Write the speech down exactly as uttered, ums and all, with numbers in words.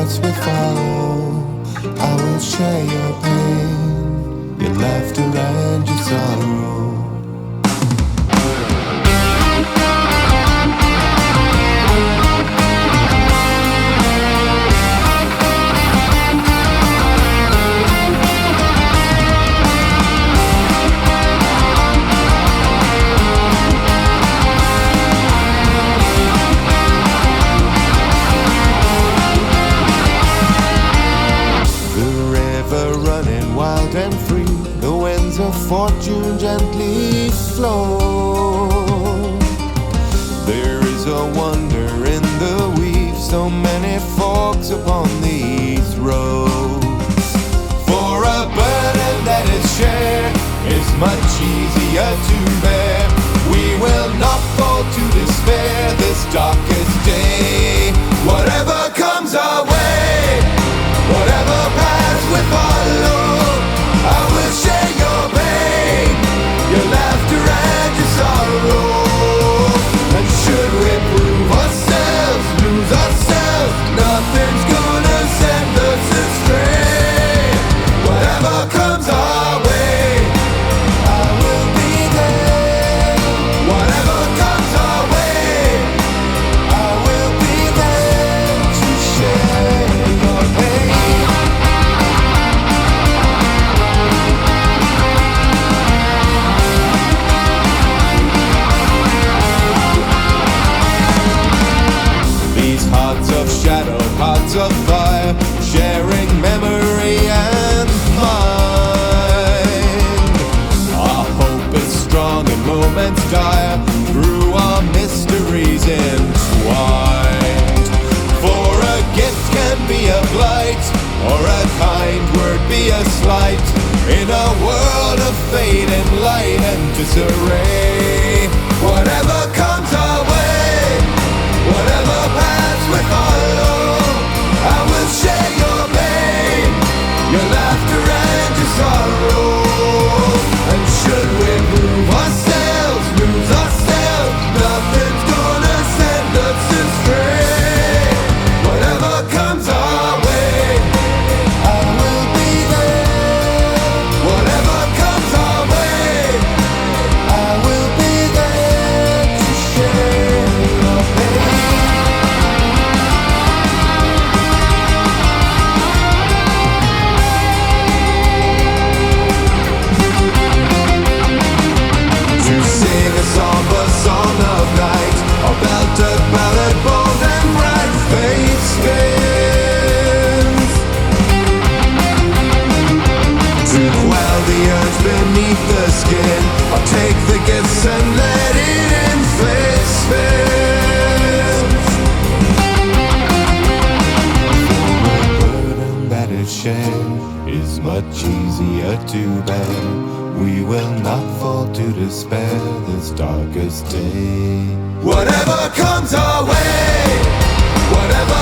paths we follow. I will share your pain, your laughter and your sorrow. Running wild and free, the winds of fortune gently flow. There is a wonder in the weave, so many forks upon these roads. For a burden that is shared is much easier to bear. We will not fall to despair this darkest day. Whatever comes our way, whatever paths we follow, I will share your pain, your laughter and your sorrow. And should we prove ourselves, lose ourselves, nothing's gonna send us astray. Whatever comes our way, I will be there. Whatever comes our way, I will be there to share your pain. Hearts of shadow, hearts of fire, sharing memory and mind. Our hope is strong in moments dire, through our mysteries entwined. For a gift can be a blight, or a kind word be a slight, in a world of fade and light and disarray. Whatever comes our way, whatever paths we follow, I will share your pain, your laughter and your sorrow. And should we prove ourselves, lose ourselves, nothing's gonna send us astray. Whatever comes our way, I will be there. Whatever comes our way, I will be there to share your pain. Somber song of night, a belted ballad, bold and bright, faith spins to quell the urge beneath the skin. I'll take the gifts and let it inflict spins. For a burden that is shared is much easier to bear. We will not fall to despair this darkest day. Whatever comes our way, whatever